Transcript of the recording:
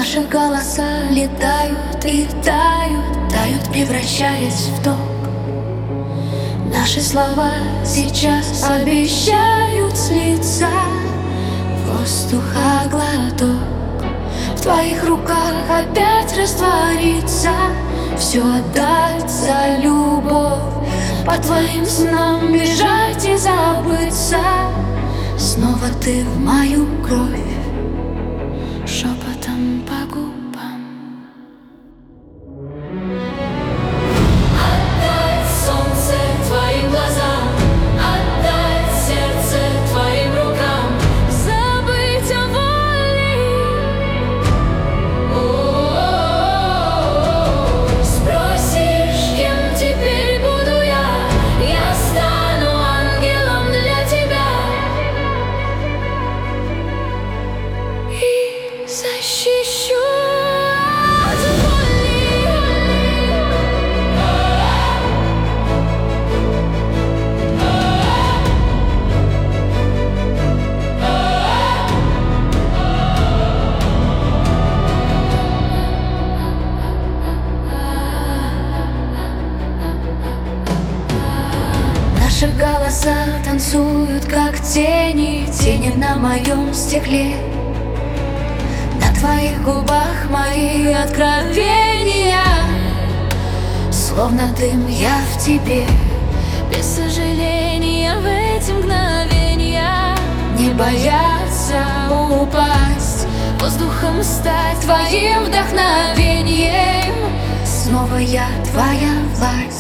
Наши голоса летают и тают, тают, превращаясь в ток. Наши слова сейчас обещают слиться воздуха глоток. В твоих руках опять раствориться, все отдать за любовь, по твоим снам бежать и забыться. Снова ты в мою кровь, шепотом по губам. Отдать солнце твоим глазам, отдать сердце твоим рукам, забыть о боли. Спросишь, кем теперь буду я стану ангелом для тебя и защищу от боли. Наши голоса танцуют, как тени, тени на моем стекле. На твоих губах мои откровения, словно дым я в тебе. Без сожаления в эти мгновения Не бояться упасть, воздухом стать твоим вдохновением. Снова я твоя власть.